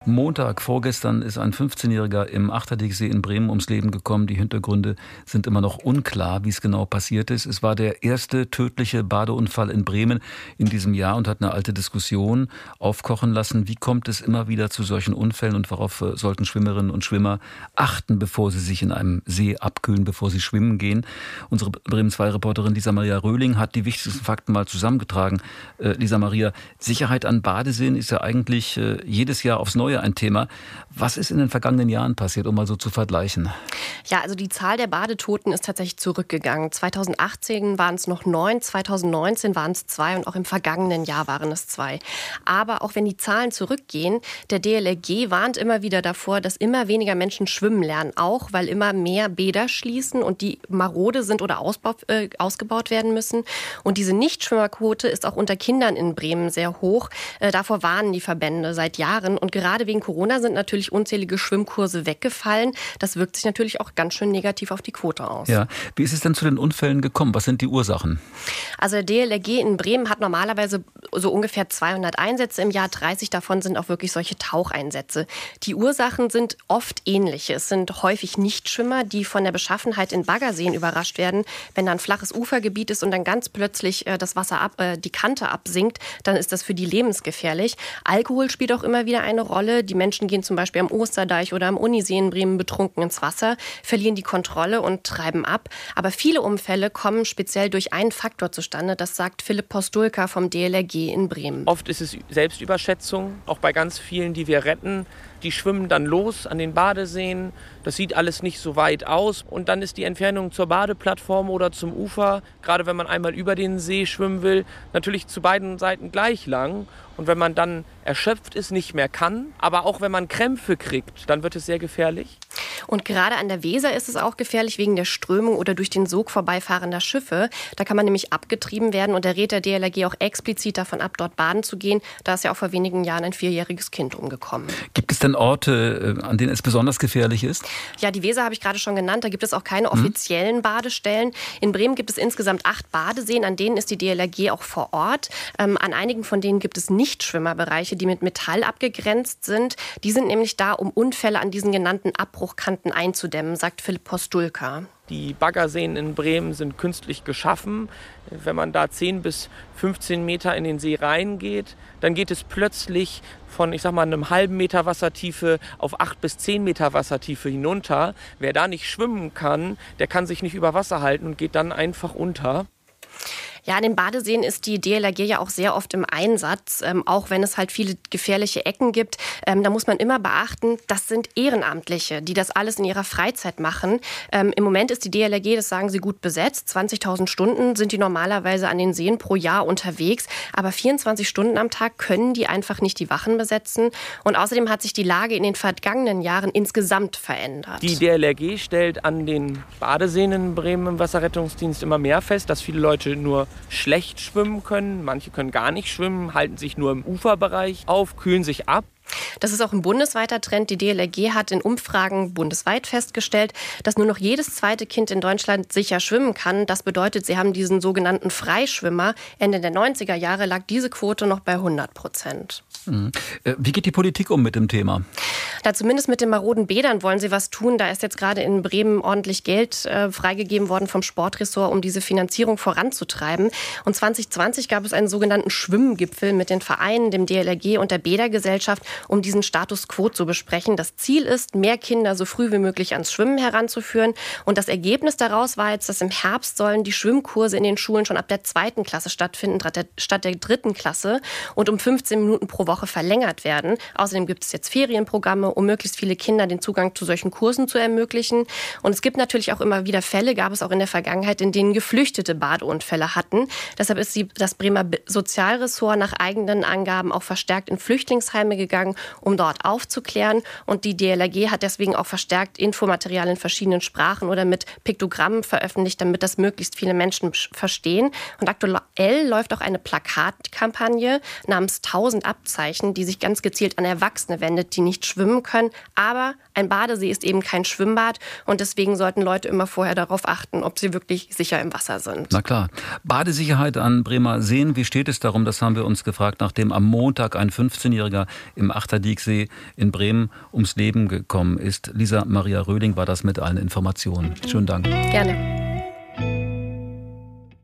Montag, vorgestern, ist ein 15-Jähriger im Achterdicksee in Bremen ums Leben gekommen. Die Hintergründe sind immer noch unklar, wie es genau passiert ist. Es war der erste tödliche Badeunfall in Bremen in diesem Jahr und hat eine alte Diskussion aufkochen lassen. Wie kommt es immer wieder zu solchen Unfällen und worauf sollten Schwimmerinnen und Schwimmer achten, bevor sie sich in einem See abkühlen, bevor sie schwimmen gehen? Unsere Bremen-2-Reporterin Lisa Maria Röhling hat die wichtigsten Fakten mal zusammengetragen. Lisa Maria, Sicherheit an Badeseen ist ja eigentlich jedes Jahr aufs Neue ein Thema. Was ist in den vergangenen Jahren passiert, um mal so zu vergleichen? Ja, also die Zahl der Badetoten ist tatsächlich zurückgegangen. 2018 waren es noch 9, 2019 waren es 2 und auch im vergangenen Jahr waren es 2. Aber auch wenn die Zahlen zurückgehen, der DLRG warnt immer wieder davor, dass immer weniger Menschen schwimmen lernen. Auch weil immer mehr Bäder schließen und die marode sind oder ausgebaut werden müssen. Und diese Nichtschwimmerquote ist auch unter Kindern in Bremen sehr hoch. Davor warnen die Verbände seit Jahren. Und gerade wegen Corona sind natürlich unzählige Schwimmkurse weggefallen. Das wirkt sich natürlich auch ganz schön negativ auf die Quote aus. Ja. Wie ist es denn zu den Unfällen gekommen? Was sind die Ursachen? Also der DLRG in Bremen hat normalerweise so ungefähr 200 Einsätze im Jahr. 30 davon sind auch wirklich solche Taucheinsätze. Die Ursachen sind oft ähnliche. Es sind häufig Nichtschwimmer, die von der Beschaffenheit in Baggerseen überrascht werden. Wenn da ein flaches Ufergebiet ist und dann ganz plötzlich das Wasser die Kante absinkt, dann ist das für die lebensgefährlich. Alkohol spielt auch immer wieder eine Rolle. Die Menschen gehen zum Beispiel am Osterdeich oder am Unisee in Bremen betrunken ins Wasser, verlieren die Kontrolle und treiben ab. Aber viele Unfälle kommen speziell durch einen Faktor zustande. Das sagt Philipp Postulka vom DLRG in Bremen. Oft ist es Selbstüberschätzung, auch bei ganz vielen, die wir retten. Die schwimmen dann los an den Badeseen. Das sieht alles nicht so weit aus. Und dann ist die Entfernung zur Badeplattform oder zum Ufer, gerade wenn man einmal über den See schwimmen will, natürlich zu beiden Seiten gleich lang. Und wenn man dann erschöpft ist, nicht mehr kann, aber auch wenn man Krämpfe kriegt, dann wird es sehr gefährlich. Und gerade an der Weser ist es auch gefährlich wegen der Strömung oder durch den Sog vorbeifahrender Schiffe. Da kann man nämlich abgetrieben werden und da rät der DLRG auch explizit davon ab, dort baden zu gehen. Da ist ja auch vor wenigen Jahren ein 4-jähriges Kind umgekommen. Gibt es denn Orte, an denen es besonders gefährlich ist? Ja, die Weser habe ich gerade schon genannt. Da gibt es auch keine offiziellen Badestellen. In Bremen gibt es insgesamt 8 Badeseen, an denen ist die DLRG auch vor Ort. An einigen von denen gibt es Nichtschwimmerbereiche, die mit Metall abgegrenzt sind. Die sind nämlich da, um Unfälle an diesen genannten Abbruchkanten einzudämmen, sagt Philipp Postulka. Die Baggerseen in Bremen sind künstlich geschaffen. Wenn man da 10 bis 15 Meter in den See reingeht, dann geht es plötzlich von, einem halben Meter Wassertiefe auf 8 bis 10 Meter Wassertiefe hinunter. Wer da nicht schwimmen kann, der kann sich nicht über Wasser halten und geht dann einfach unter. Ja, an den Badeseen ist die DLRG ja auch sehr oft im Einsatz, auch wenn es halt viele gefährliche Ecken gibt. Da muss man immer beachten, das sind Ehrenamtliche, die das alles in ihrer Freizeit machen. Im Moment ist die DLRG, das sagen sie, gut besetzt. 20.000 Stunden sind die normalerweise an den Seen pro Jahr unterwegs. Aber 24 Stunden am Tag können die einfach nicht die Wachen besetzen. Und außerdem hat sich die Lage in den vergangenen Jahren insgesamt verändert. Die DLRG stellt an den Badeseen in Bremen im Wasserrettungsdienst immer mehr fest, dass viele Leute nur schlecht schwimmen können. Manche können gar nicht schwimmen, halten sich nur im Uferbereich auf, kühlen sich ab. Das ist auch ein bundesweiter Trend. Die DLRG hat in Umfragen bundesweit festgestellt, dass nur noch jedes zweite Kind in Deutschland sicher schwimmen kann. Das bedeutet, sie haben diesen sogenannten Freischwimmer. Ende der 90er Jahre lag diese Quote noch bei 100%. Wie geht die Politik um mit dem Thema? Da zumindest mit den maroden Bädern wollen sie was tun. Da ist jetzt gerade in Bremen ordentlich Geld freigegeben worden vom Sportressort, um diese Finanzierung voranzutreiben. Und 2020 gab es einen sogenannten Schwimmgipfel mit den Vereinen, dem DLRG und der Bädergesellschaft, um diesen Status quo zu besprechen. Das Ziel ist, mehr Kinder so früh wie möglich ans Schwimmen heranzuführen. Und das Ergebnis daraus war jetzt, dass im Herbst sollen die Schwimmkurse in den Schulen schon ab der 2. Klasse stattfinden, statt der 3. Klasse und um 15 Minuten pro Woche verlängert werden. Außerdem gibt es jetzt Ferienprogramme, um möglichst viele Kinder den Zugang zu solchen Kursen zu ermöglichen. Und es gibt natürlich auch immer wieder Fälle, gab es auch in der Vergangenheit, in denen Geflüchtete Badeunfälle hatten. Deshalb ist das Bremer Sozialressort nach eigenen Angaben auch verstärkt in Flüchtlingsheime gegangen, um dort aufzuklären. Und die DLRG hat deswegen auch verstärkt Infomaterial in verschiedenen Sprachen oder mit Piktogrammen veröffentlicht, damit das möglichst viele Menschen verstehen. Und aktuell läuft auch eine Plakatkampagne namens 1000 Abzeichen, die sich ganz gezielt an Erwachsene wendet, die nicht schwimmen schwimmen können. Aber ein Badesee ist eben kein Schwimmbad und deswegen sollten Leute immer vorher darauf achten, ob sie wirklich sicher im Wasser sind. Na klar. Badesicherheit an Bremer Seen, wie steht es darum? Das haben wir uns gefragt, nachdem am Montag ein 15-Jähriger im Achterdiegsee in Bremen ums Leben gekommen ist. Lisa Maria Röhling war das mit allen Informationen. Schönen Dank. Gerne.